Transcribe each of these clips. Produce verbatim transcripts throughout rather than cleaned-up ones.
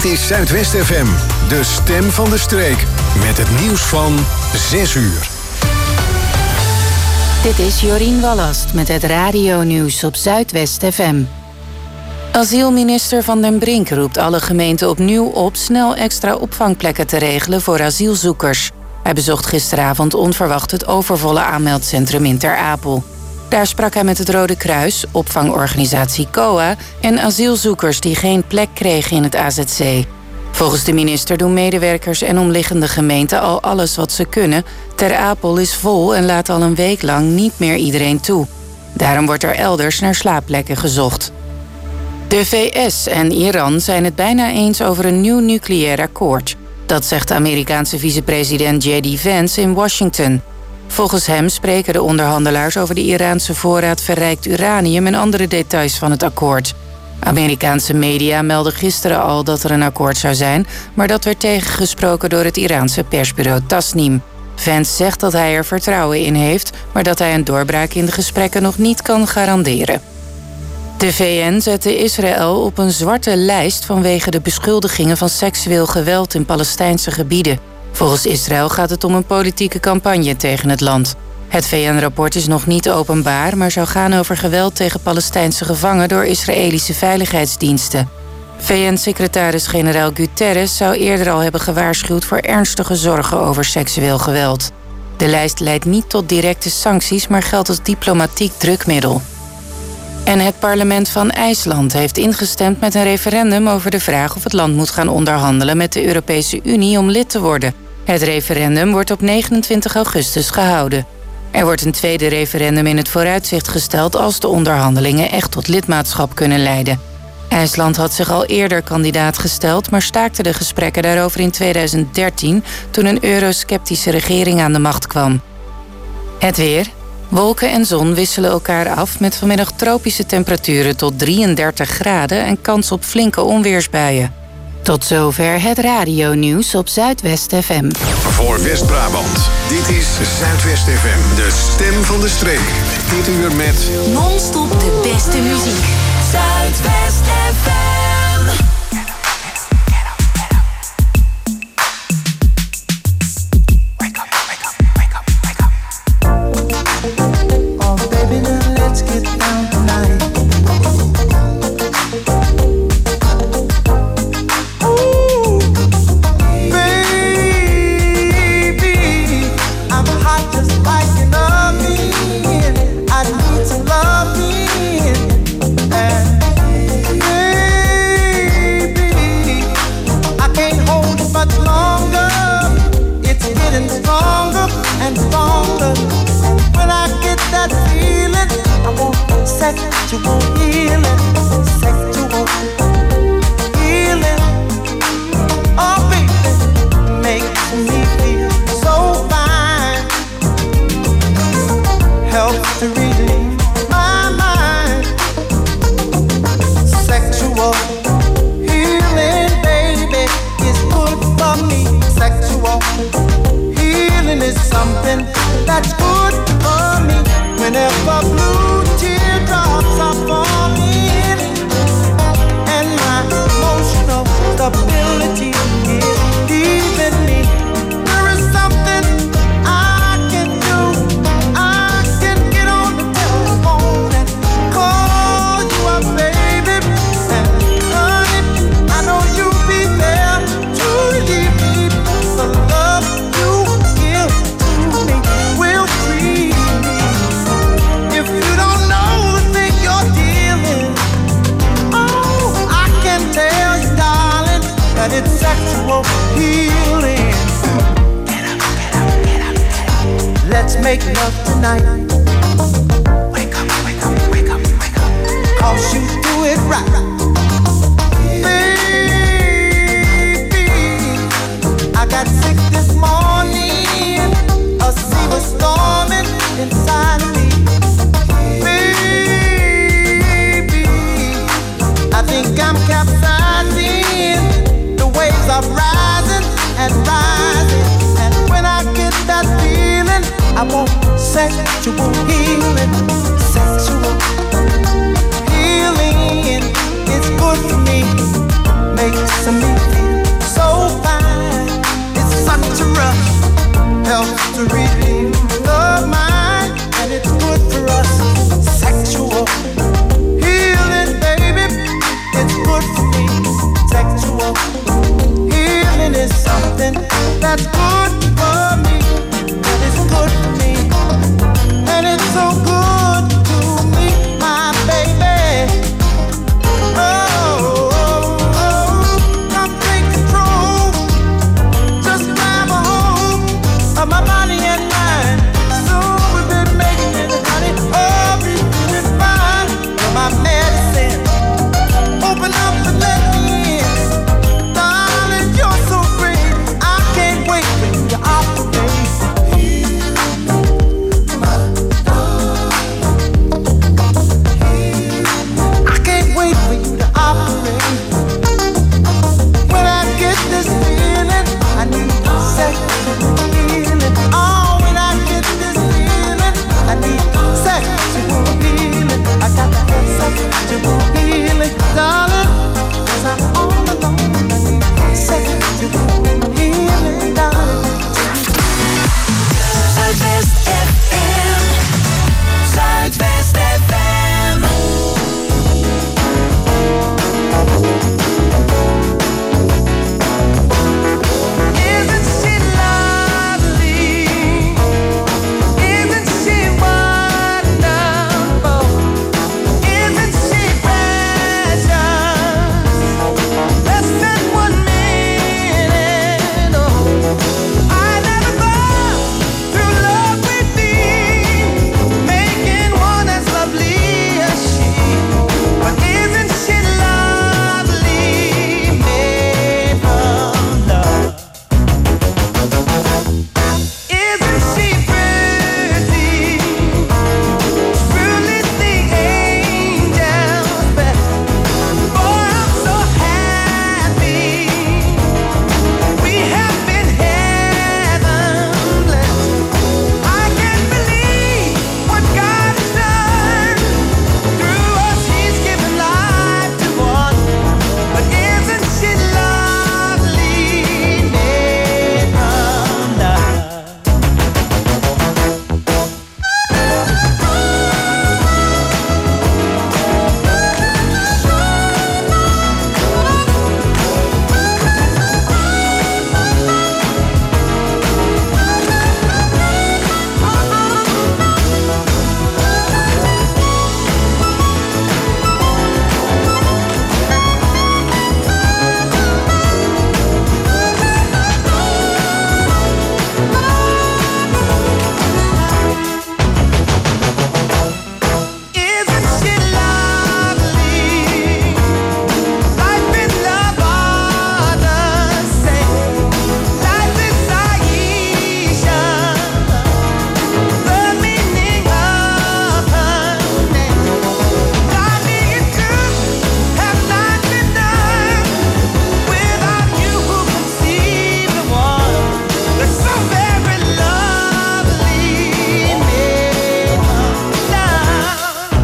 Dit is Zuidwest F M, de stem van de streek. Met het nieuws van zes uur. Dit is Jorien Wallast met het radionieuws op Zuidwest F M. Asielminister Van den Brink roept alle gemeenten opnieuw op snel extra opvangplekken te regelen voor asielzoekers. Hij bezocht gisteravond onverwacht het overvolle aanmeldcentrum in Ter Apel. Daar sprak hij met het Rode Kruis, opvangorganisatie C O A en asielzoekers die geen plek kregen in het A Z C. Volgens de minister doen medewerkers en omliggende gemeenten al alles wat ze kunnen. Ter Apel is vol en laat al een week lang niet meer iedereen toe. Daarom wordt er elders naar slaapplekken gezocht. De V S en Iran zijn het bijna eens over een nieuw nucleair akkoord. Dat zegt de Amerikaanse vicepresident J D Vance in Washington. Volgens hem spreken de onderhandelaars over de Iraanse voorraad verrijkt uranium en andere details van het akkoord. Amerikaanse media meldden gisteren al dat er een akkoord zou zijn, maar dat werd tegengesproken door het Iraanse persbureau Tasnim. Vance zegt dat hij er vertrouwen in heeft, maar dat hij een doorbraak in de gesprekken nog niet kan garanderen. De V N zette Israël op een zwarte lijst vanwege de beschuldigingen van seksueel geweld in Palestijnse gebieden. Volgens Israël gaat het om een politieke campagne tegen het land. Het V N-rapport is nog niet openbaar, maar zou gaan over geweld tegen Palestijnse gevangenen door Israëlische veiligheidsdiensten. V N-secretaris-generaal Guterres zou eerder al hebben gewaarschuwd voor ernstige zorgen over seksueel geweld. De lijst leidt niet tot directe sancties, maar geldt als diplomatiek drukmiddel. En het parlement van IJsland heeft ingestemd met een referendum over de vraag of het land moet gaan onderhandelen met de Europese Unie om lid te worden. Het referendum wordt op negenentwintig augustus gehouden. Er wordt een tweede referendum in het vooruitzicht gesteld als de onderhandelingen echt tot lidmaatschap kunnen leiden. IJsland had zich al eerder kandidaat gesteld, maar staakte de gesprekken daarover in tweeduizend dertien toen een eurosceptische regering aan de macht kwam. Het weer. Wolken en zon wisselen elkaar af met vanmiddag tropische temperaturen tot drieëndertig graden en kans op flinke onweersbuien. Tot zover het radionieuws op Zuidwest F M. Voor West-Brabant, dit is Zuidwest F M, de stem van de streek. Dit uur met non-stop de beste muziek. Zuidwest F M. Sexual healing, sexual healing. Oh, baby, makes me feel so fine. Helps to relieve my mind. Sexual healing, baby, is good for me. Sexual healing is something that's good for me. Whenever blue teardrops are falling and my emotional stability is leaving me, there is something I can do. I can get on the telephone and call you up, baby, and honey, I know you'll be there to relieve me. The love you give to me will free me. If you don't know the thing you're dealing, oh, I can tell you, darling, that it's sexual healing. Get up, get up, get up, get up. Let's make love tonight. Wake up, wake up, wake up, wake up. 'Cause you do it right. Baby, I got sick this morning. A sea was storming inside of me. I think I'm capsizing. The waves are rising and rising. And when I get that feeling, I want sexual healing. Sexual healing is good for me. Makes makes me feel so fine. It's such a rush, helps to relieve the mind, and it's good for us. Sexual healing, baby, it's good for me. Sexual healing is something that's good for me, and it's good for me, and it's so good to me, my baby. Oh, oh, oh, come take control, just grab a hold of my body and mind. So we've been making it, honey, oh, we're feeling fine. You're my medicine, open up and let me in. Darling, you're so great, I can't wait for you to operate. Heal my darling, I can't wait for you to operate. When I get this feeling, I need sexual healing. Oh, when I get this feeling, I need sexual healing. I got to have sexual healing, darling, 'cause I'm all alone. I need sexual healing, darling. Zuidwest F M. Zuidwest F M. Isn't she lovely? Isn't she wonderful? Isn't she precious? Less than one minute. Oh, I never thought through love we'd be making one as lovely as she. But isn't she lovely? Made from love. Isn't she pretty? Truly the angel's best. Boy, I'm so happy. We have been heaven blessed. I can't believe what God has done. Through us, He's given life to one. But isn't she lovely? Made from love. Isn't she lovely? Life is love, others say. Life is Aisha, the meaning of her name. Darling, it could have not been done without you who conceived the one that's so very lovely. Made of love.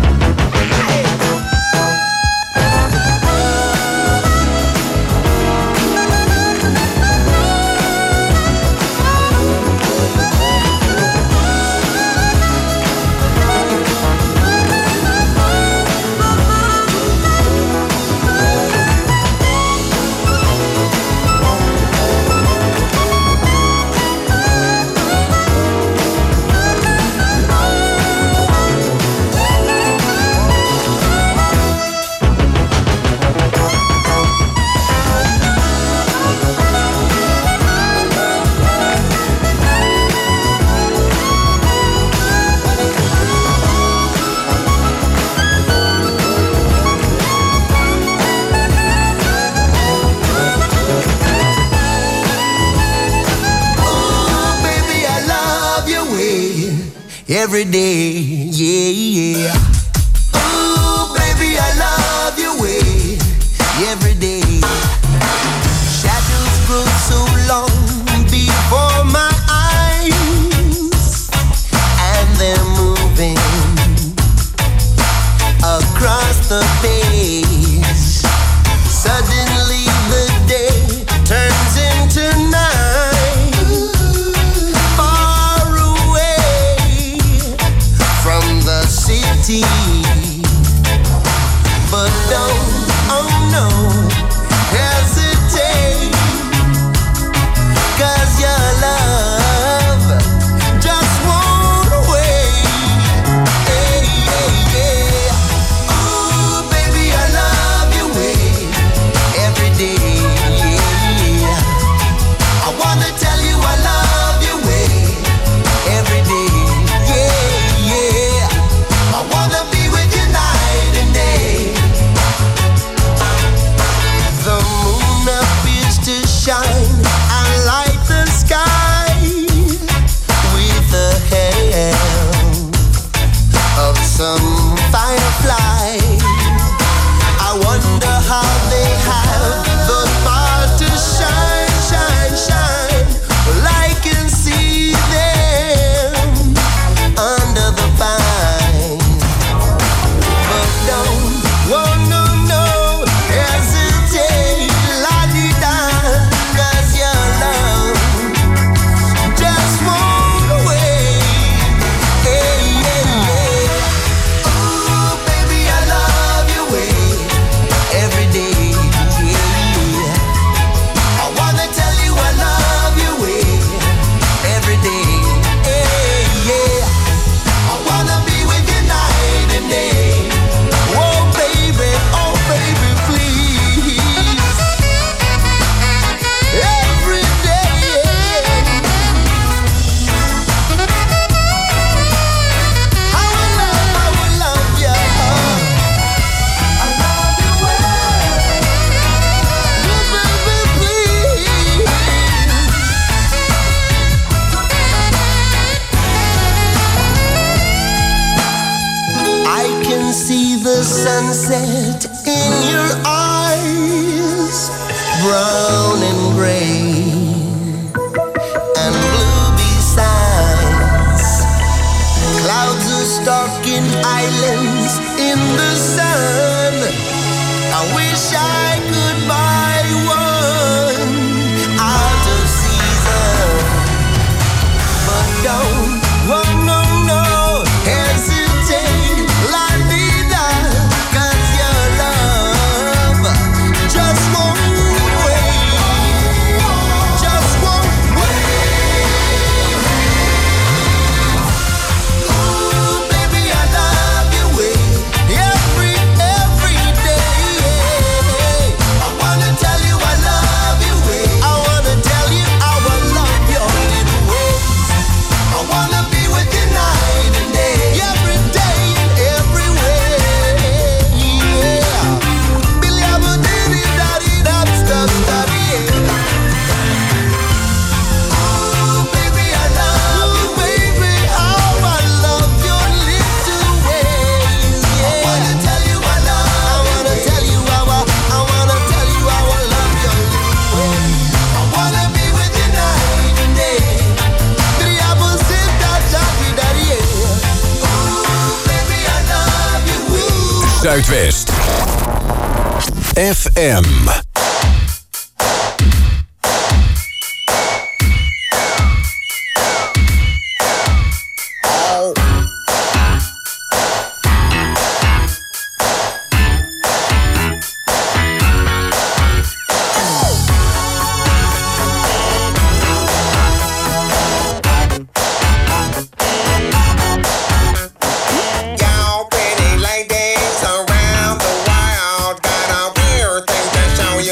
Oh, baby, I love your way every day, yeah, yeah. Oh, baby, I love your way every day. Shadows grow so long before my eyes, and they're moving across the page. Suddenly the the sunset in your eyes, brown and gray and blue besides. Clouds are stalking islands in the sun. I wish I could buy one out of season, but don't, oh no, no, hesitate, la vida, 'cause your love just won't wait, just won't wait. Ooh, baby, I love your way, every, every day. I wanna tell you I love your way. I wanna tell you how I love your little ways. I wanna be with you night and day, every day and every way. Yeah. Billy, I'm a diddy, daddy, that's the study. Ooh, baby, I love you, baby, how I love your little ways. Yeah. I wanna tell you I love. I wanna tell you how I. I wanna tell you how I love your little ways. I wanna be with you night and day. Diabo senta daddy daddy. Ooh, baby, I love you. Ooh. Zuidwest. F M. Y'all pretty ladies around the world got a weird thing to show you.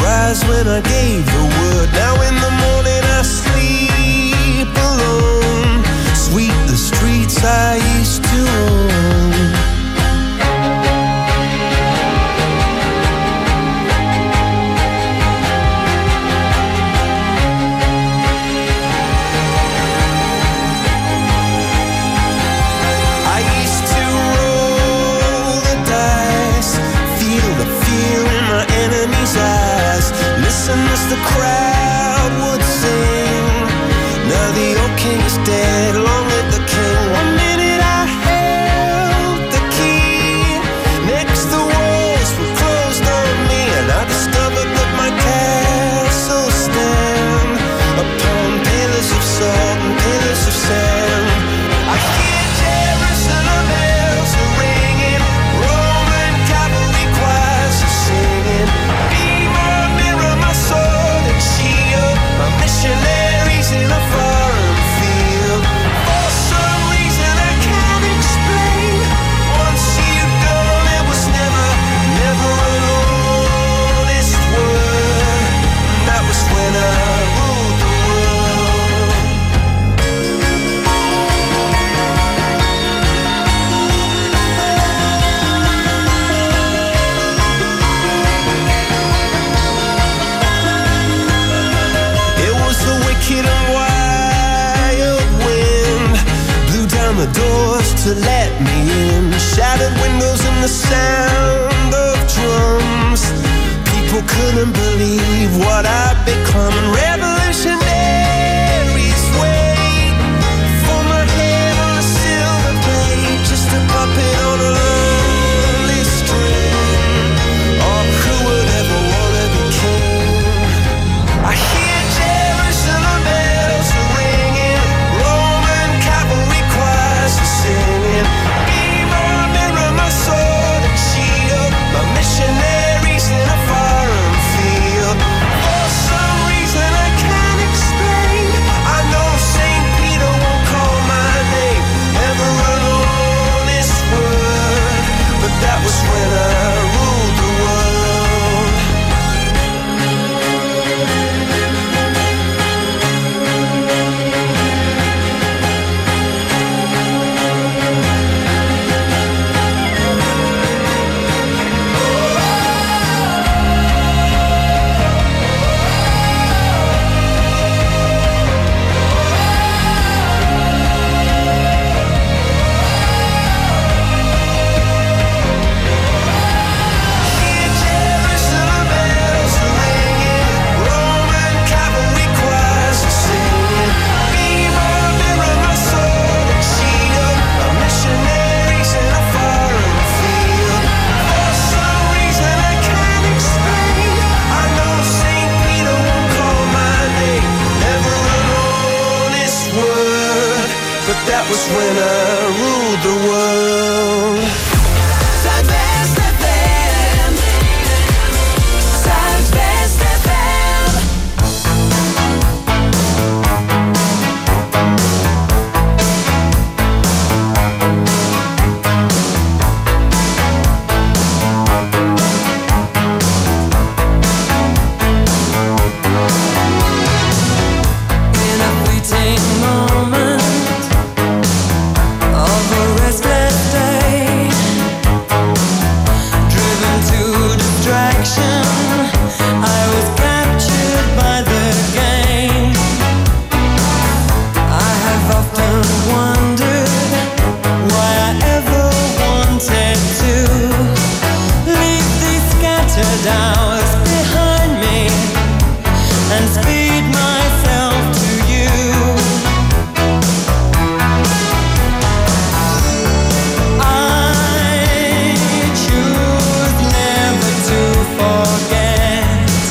rise when I gave the word. Now in the morning I sleep alone. Sweep the streets I used to own. I used to roll the dice, feel the fear in my enemy's eyes, listen as the crowd would sing. Now the old king is dead, long live the king. One minute I held the key, next the walls were closed on me, and I discovered that my castle stand upon pillars of salt and pillars of sand. I hear Jerusalem bells are ringing, Roman cavalry choirs are singing. Be my mirror, my sword and shield, my missionaries in a foreign field. For some reason I can't explain, once you've gone it was never, never an honest word. That was when I ruled the world. It was the wicked and wild wind, blew down the doors to let me in, shattered windows and the sound of drums. People couldn't believe what I'd become, and revolutionaries wait for my head on a silver plate, just a puppet on a lonely string. Oh, who would ever wanna be king? I hear Jerusalem bells are ringing, Roman cavalry choirs are singing. Be my mirror, my sword and shield, my missionaries in a foreign field. For some reason I can't explain, I know Saint Peter won't call my name, never an honest word, but that was when I ruled the world. Hear Jerusalem bells are ringing, Roman cavalry choirs are singing. Be my mirror, my sword and shield, my missionaries in a foreign field. For some reason I can't explain, I know Saint Peter won't call my name, never an honest word, but that was when I ruled the world. Zuidwest F M. Zuidwest F M. In a fleeting moment of a restless day, driven to distraction, I was captured by the game. I have often wondered why I ever wanted to leave these scattered hours behind me and speed myself to you. I choose never to forget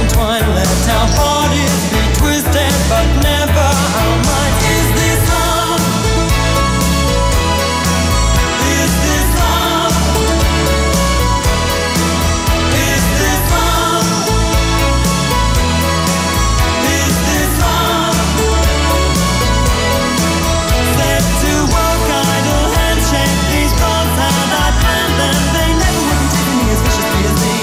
intertwine. Let our bodies be twisted, but never our minds. Is this love? Is this love? Is this love? Is this love? Set to work, idle handshake, these bonds had I planned them, they never would have taken me as viciously as these.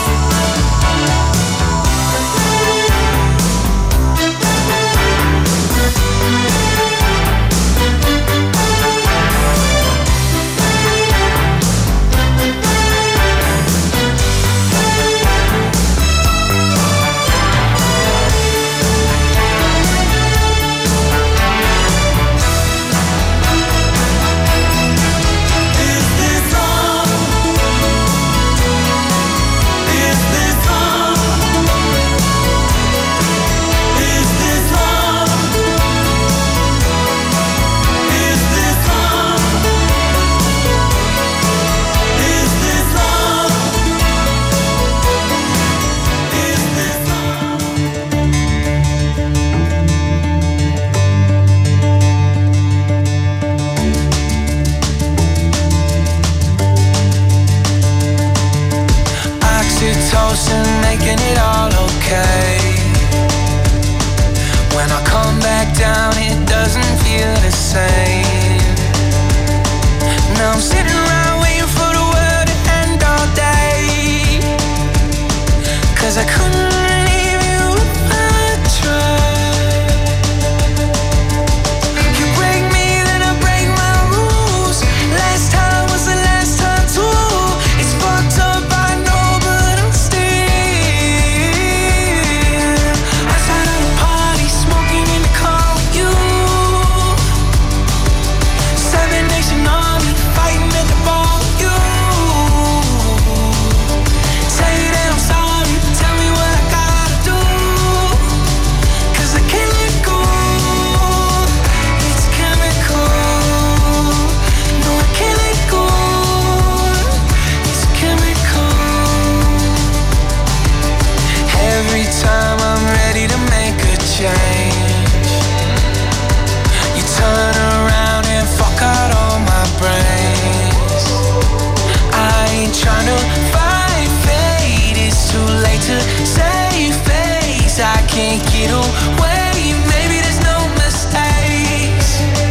Is this love? Is this love? Is this love? Is this love? Is this love? Is this love? Oxytocin making it all okay. When I come back down, it doesn't feel the same. Now I'm sitting around waiting for the world to end all day. 'Cause I couldn't leave you if I tried. You break me, then I break my rules. Last time was the last time too. It's fucked up, I know, but I'm still outside of the party, smoking in the car with you. Seven Nation Army fighting at the bar with you. Say that I'm sorry, tell me what I gotta do. 'Cause I can't let go. It's chemical. No, I can't let go. It's chemical. Every time I'm ready to make a change, you turn around and fuck out all my brains. I ain't tryna fight fate, it's too late to save face. I can't get away, maybe there's no mistakes.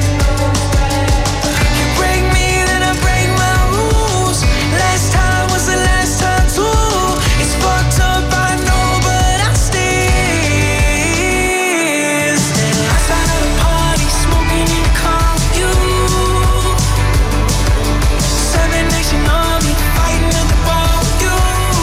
You break me, then I break my rules. Last time was the last time too. It's fucked up, I know, but I still outside of the party, smoking in the car with you. Seven Nation Army fighting at the bar with you.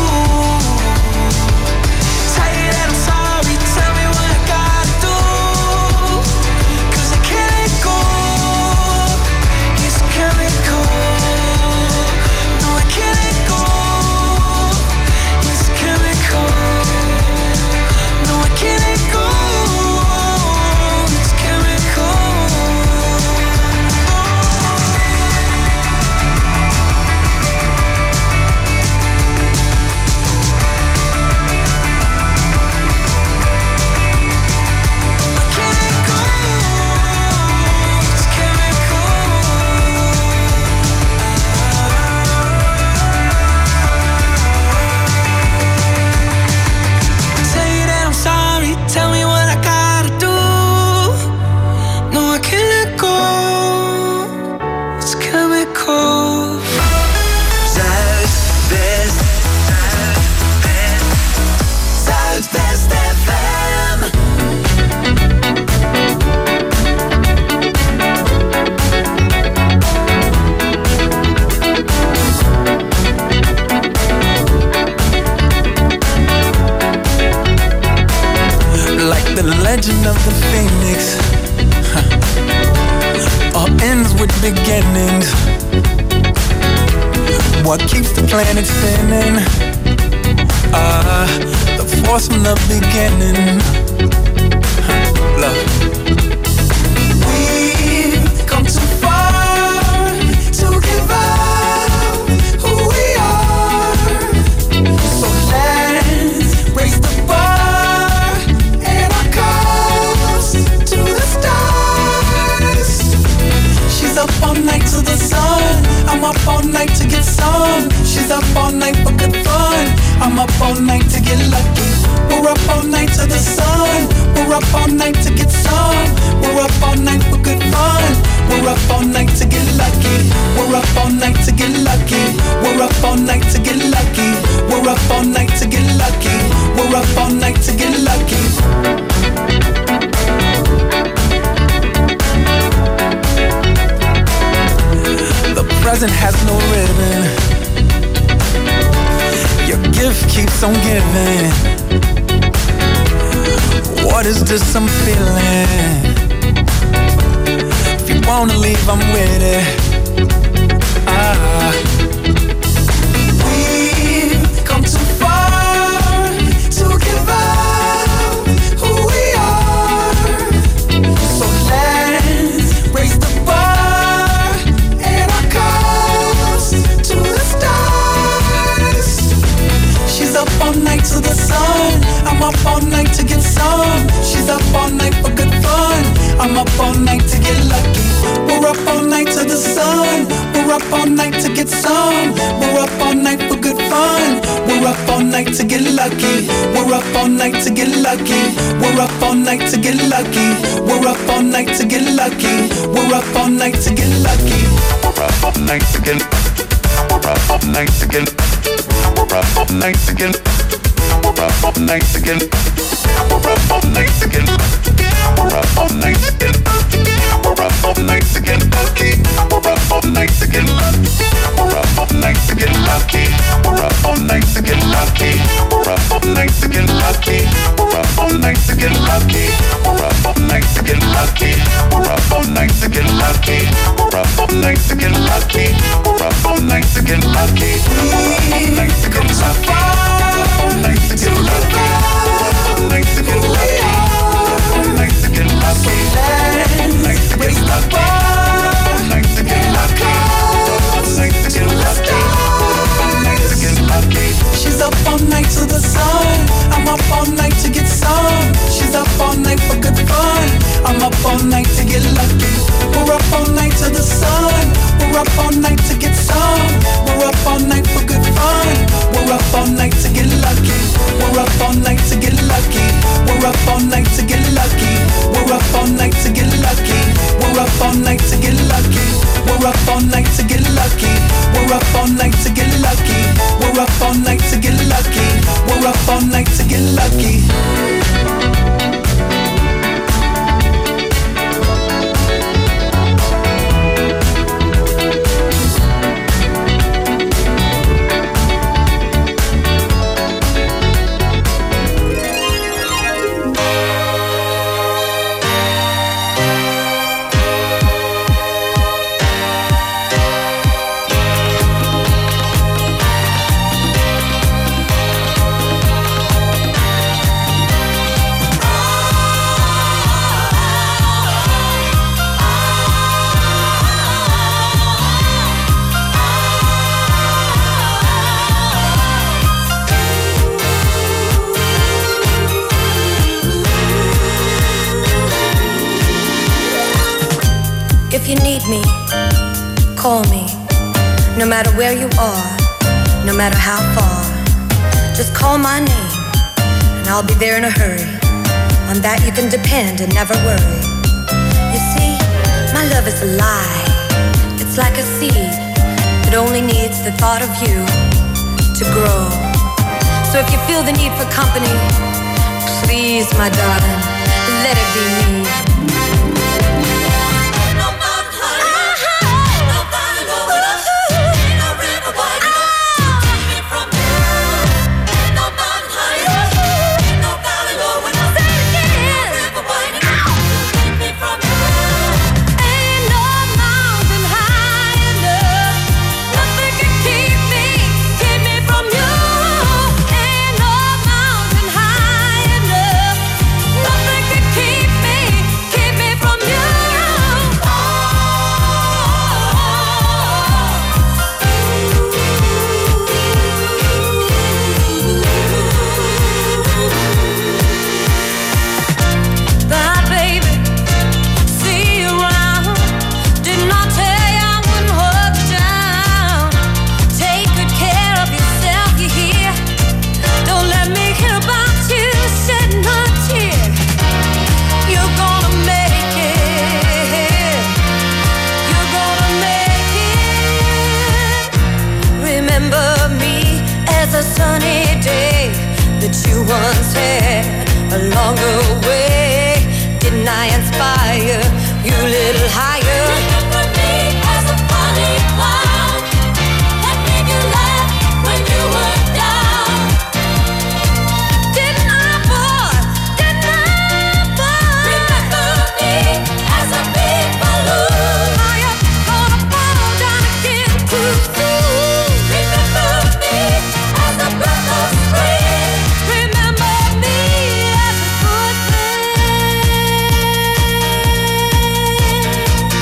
Tell you that I'm sorry, tell me what I gotta do. 'Cause I can't let go. It's chemical. No, I can't let go. It's chemical. No, I can't let go. It's chemical. Tell you that I'm sorry, tell me what I gotta do. No, I can't let go. It's chemical. Zuidwest. Zuidwest F M. Like the legend of the phoenix, huh. All ends with beginnings. What keeps the planet spinning? Ah, the force from the beginning. Huh. Love. We've come too far to give up who we are. So let's raise the bar. up all night to get some. We're up all night for good fun. We're up all night to get lucky. We're up all night to get lucky. We're up all night to get lucky. We're up all night to get lucky. We're up all night to get lucky. The present has no ribbon. Your gift keeps on giving. What is this I'm feeling? If you wanna leave, I'm with it. Ah. We've come too far to give up who we are. So let's raise the bar and our cups to the stars. She's up all night to the sun. I'm up all night to get some. She's up all night for good fun. I'm up all night to get lucky. We're up all night to the sun. We're up all night to get some. We're up all night for good fun. We're up all night to get lucky. We're up all night to get lucky. We're up all night to get lucky. We're up all night to get lucky. We're up all night to get lucky. We're up all night to get. We're up all night to get. We're up all night to get. We're up all night to get. We're up all night to get. We're up all night to get. We're up all night to get lucky. We're up all night to get lucky. We're up all night to get lucky. We're up all night to get lucky. We're up all night to get lucky. We're up all night to get lucky. We're up all night to get lucky. We're up all night to get lucky. We're up all night to get lucky. We're up all night to get lucky. We're up all night to get lucky. All night to get lucky. All night to get lucky. All night to get lucky. All night to get lucky. All night to get lucky. All night to get lucky. All night to get lucky. She's up all night to the sun. I'm up all night to get some. She's up all night for good fun. I'm up all night to get lucky. We're up all night to the sun. We're up all night to get some. We're up all night for good fun. We're up all night to get lucky. We're up all night to get lucky. We're up all night to get lucky. We're up all night to get lucky. We're up all night to get lucky. We're up all night to get lucky. We're up all night to get lucky. We're up all night to get lucky. We're up all night to get lucky. If you need me, call me. No matter where you are, no matter how far, just call my name and I'll be there in a hurry. On that you can depend and never worry. You see, my love is alive. It's like a seed. It only needs the thought of you to grow. So if you feel the need for company, please, my darling, let it be me. Keep me once had along the way. Didn't I inspire you a little higher? Remember me as a funny clown that made you laugh when you were down. Didn't I, boy? Didn't I, boy? Remember me as a big balloon high up, gonna fall down again too soon. Remember me as a breath of spring. Remember me as a good thing.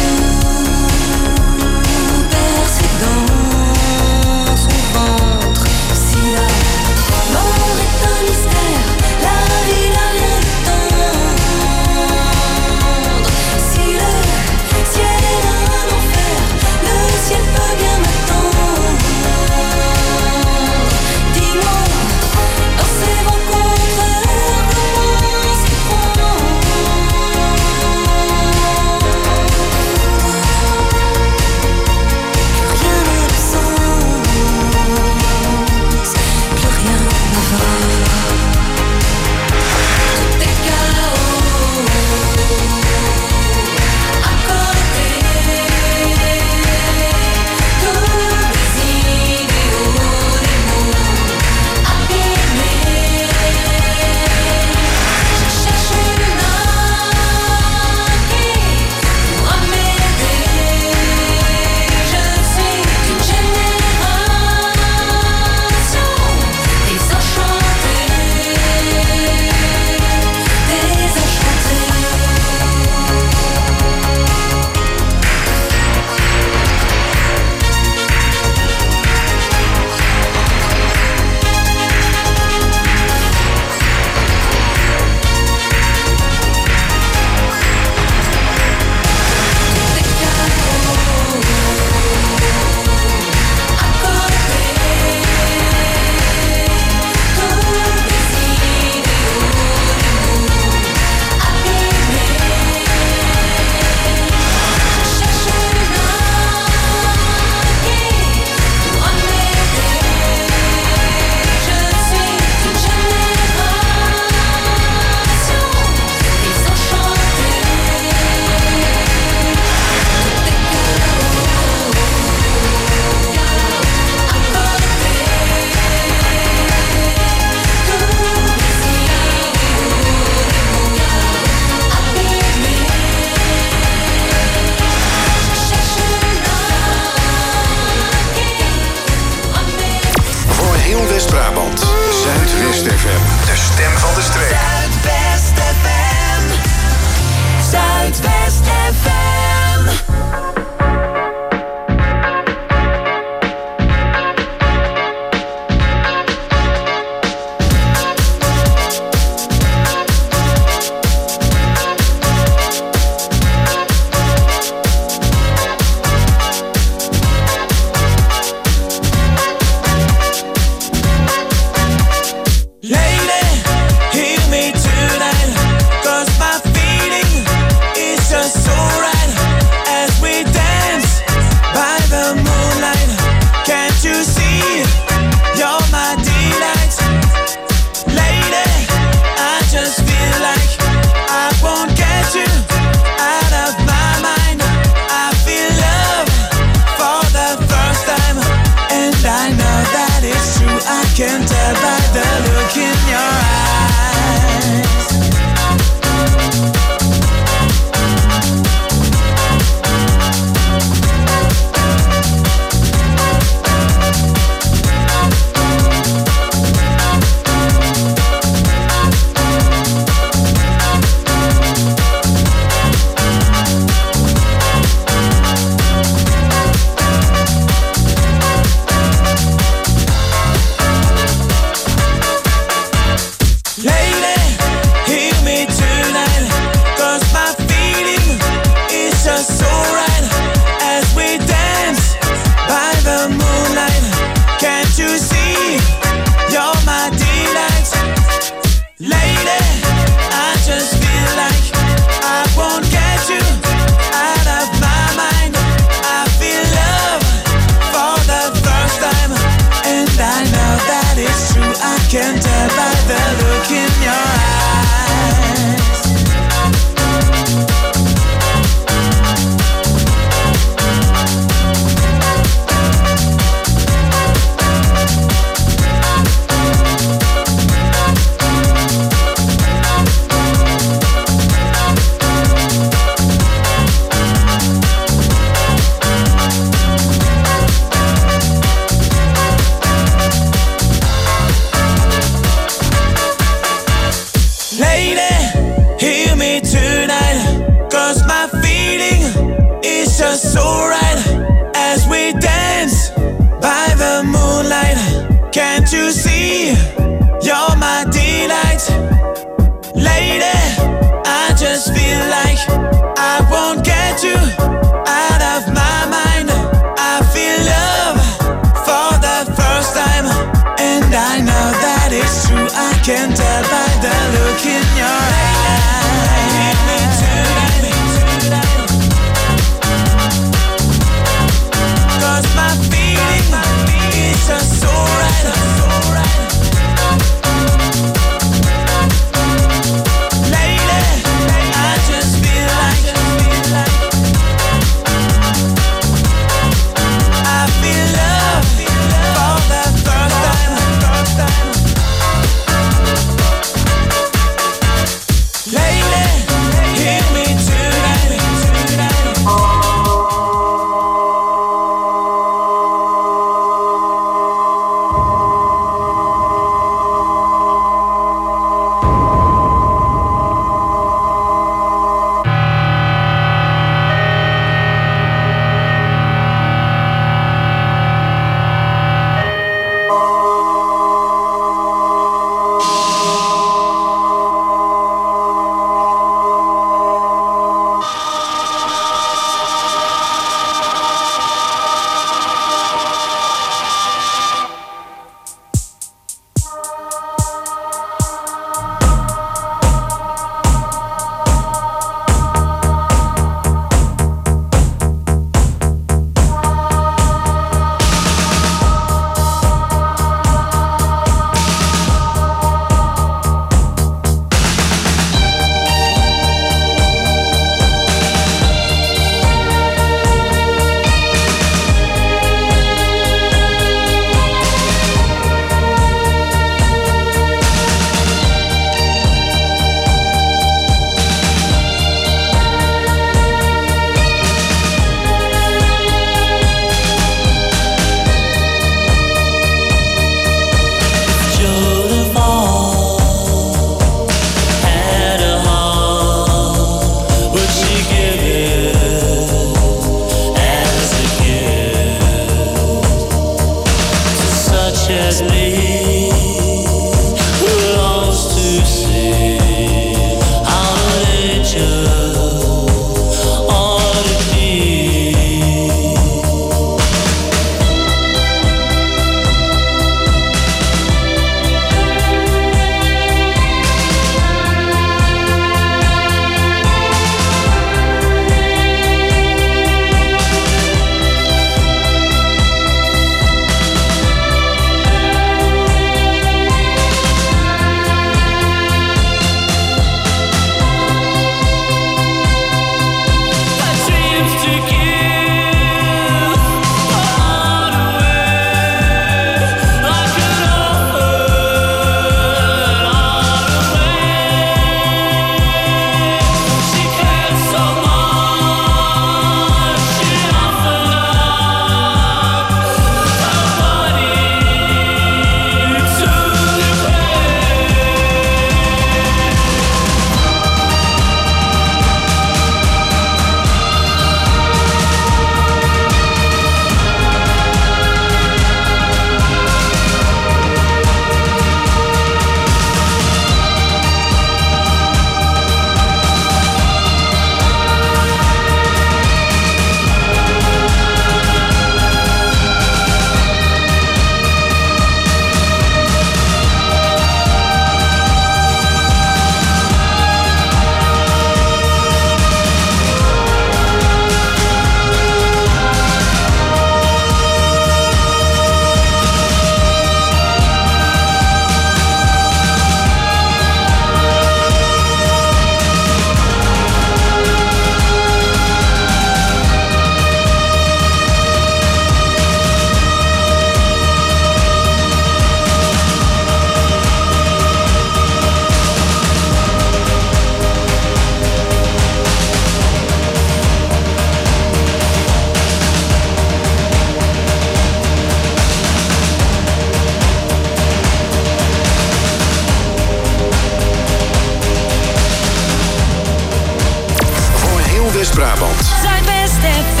West-Brabant. Zuidwest F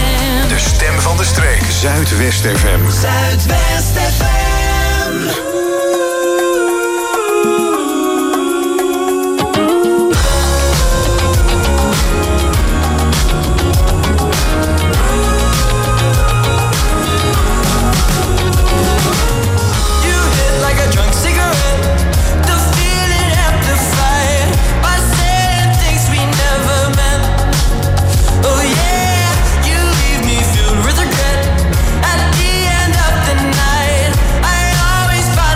M. De stem van de streek. Zuidwest F M. Zuidwest F M. With regret at the end of the night, I always find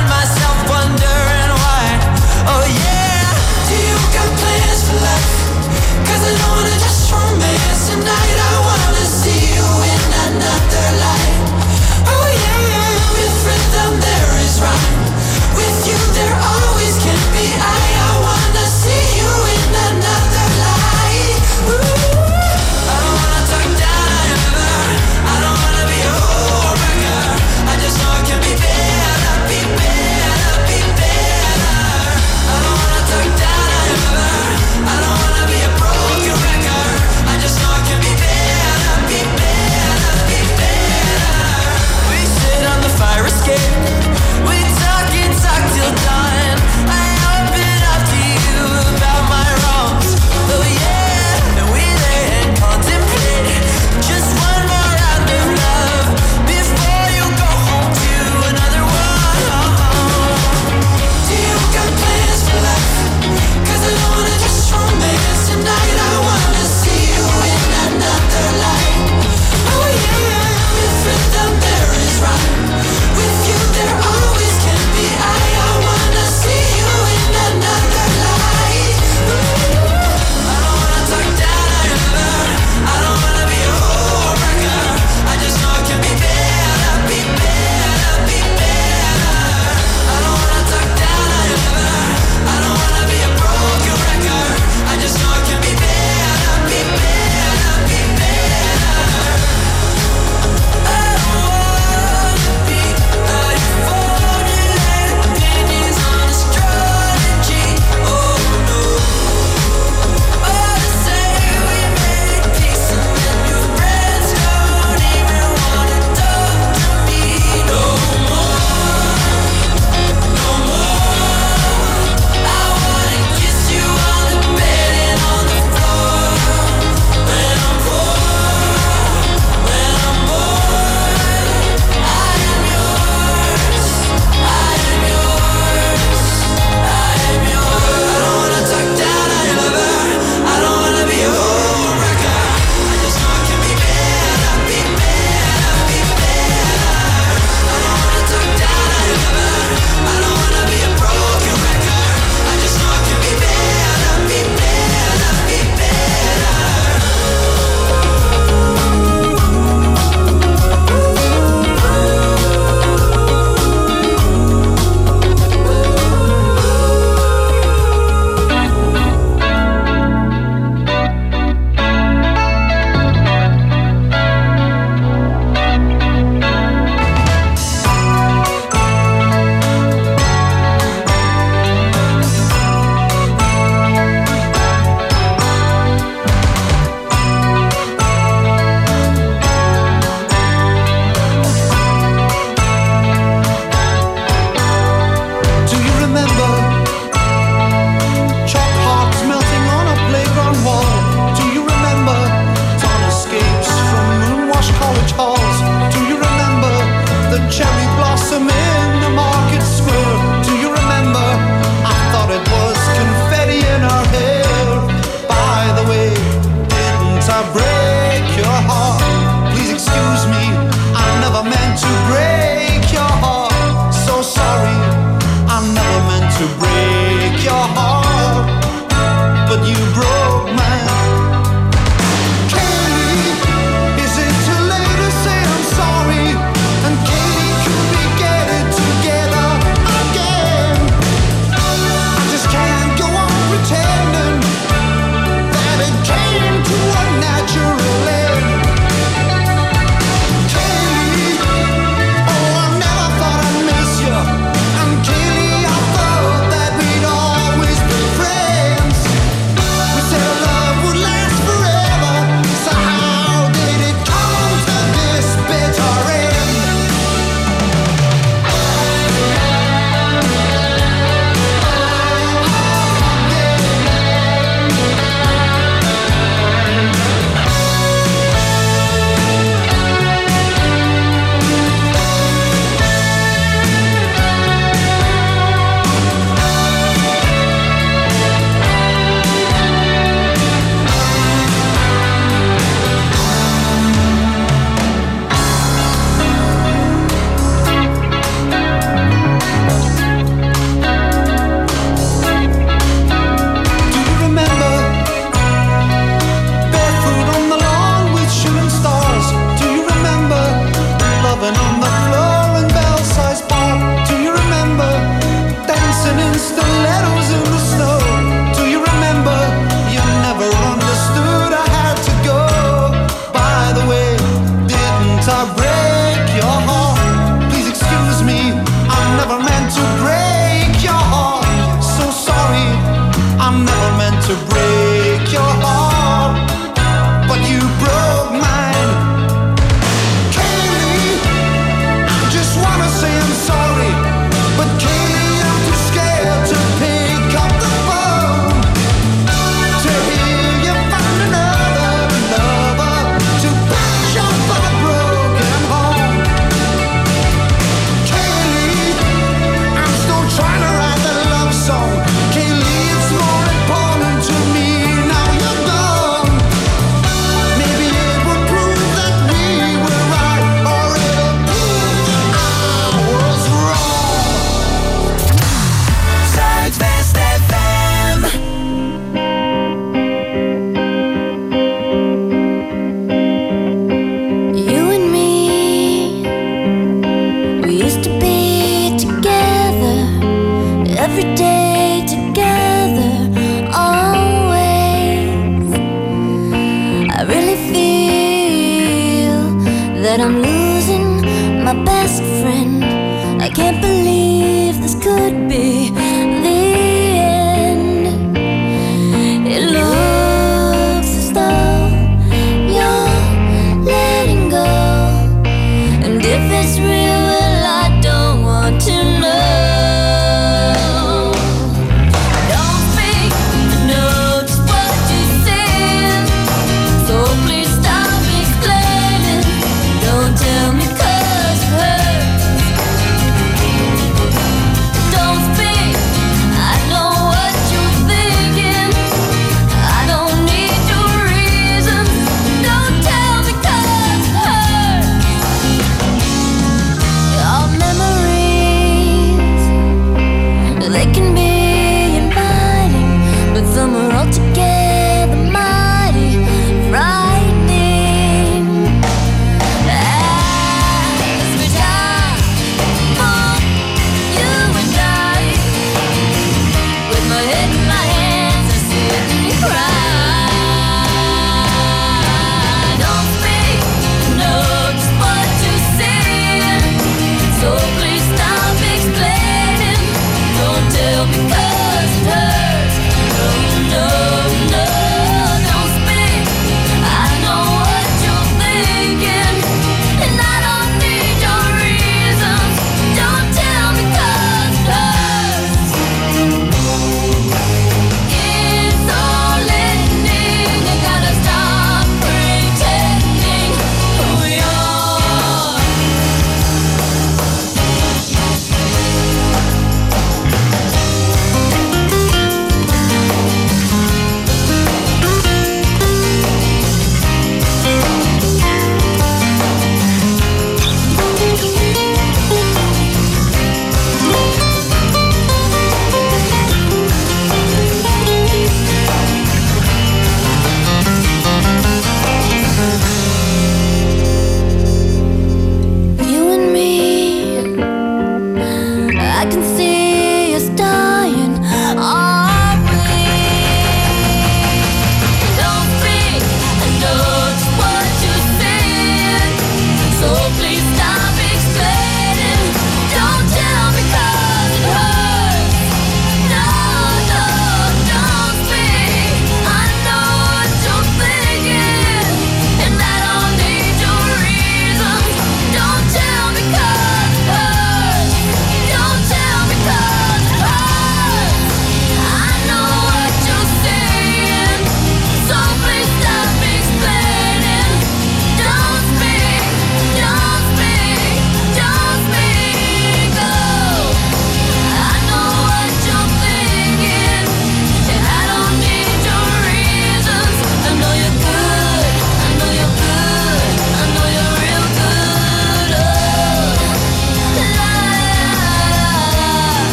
cherry blossom in the market square. Do you remember? I thought it was confetti in her hair. By the way, didn't I break your heart? Please excuse me, I never meant to break your heart. So sorry, I never meant to break your heart, but you broke mine. Katie, is it too late to say I'm sorry? And Katie, could we get it together again? I just can't go on pretending that it came to a natural end. Katie, oh, I never thought I'd miss you. And Katie, I thought that we'd always be friends. We said our love would last forever, so how did it come to this bitter end? Do you remember barefoot on the lawn with shooting stars? Do you remember loving on the floor in Belsize Bar? Do you remember dancing in stilettos in the snow? Do you remember you never understood I had to go? By the way, didn't I break your heart? Please excuse me, I never meant to break your heart. So sorry, I never meant to break your heart, but you broke mine. Kaylee, I just wanna say I'm sorry, but Kaylee, I'm too scared to pick up the phone. To hear you find another lover to patch up a broken home. Kaylee, I'm still trying to write the love song. Kaylee, it's more important to me now you're gone. Maybe it will prove that we were right, or it'll prove that I was wrong. Zuidwest F M. You and me, we used to be together every day, together, always. I really feel that I'm losing my best friend. I can't believe this could be the end. It looks as though you're letting go, and if it's real, well, I don't want to know. Don't speak, I know just what you said, so please stop explaining. Don't tell me 'cause it hurts. Don't speak,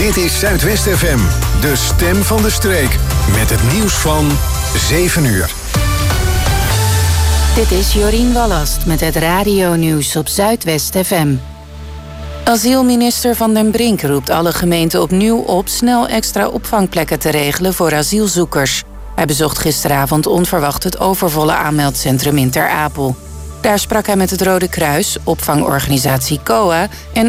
Dit is Zuidwest F M, de stem van de streek. Met het nieuws van zeven uur. Dit is Jorien Wallast met het radio-nieuws op Zuidwest F M. Asielminister Van den Brink roept alle gemeenten opnieuw op snel extra opvangplekken te regelen voor asielzoekers. Hij bezocht gisteravond onverwacht het overvolle aanmeldcentrum in Ter Apel. Daar sprak hij met het Rode Kruis, opvangorganisatie C O A en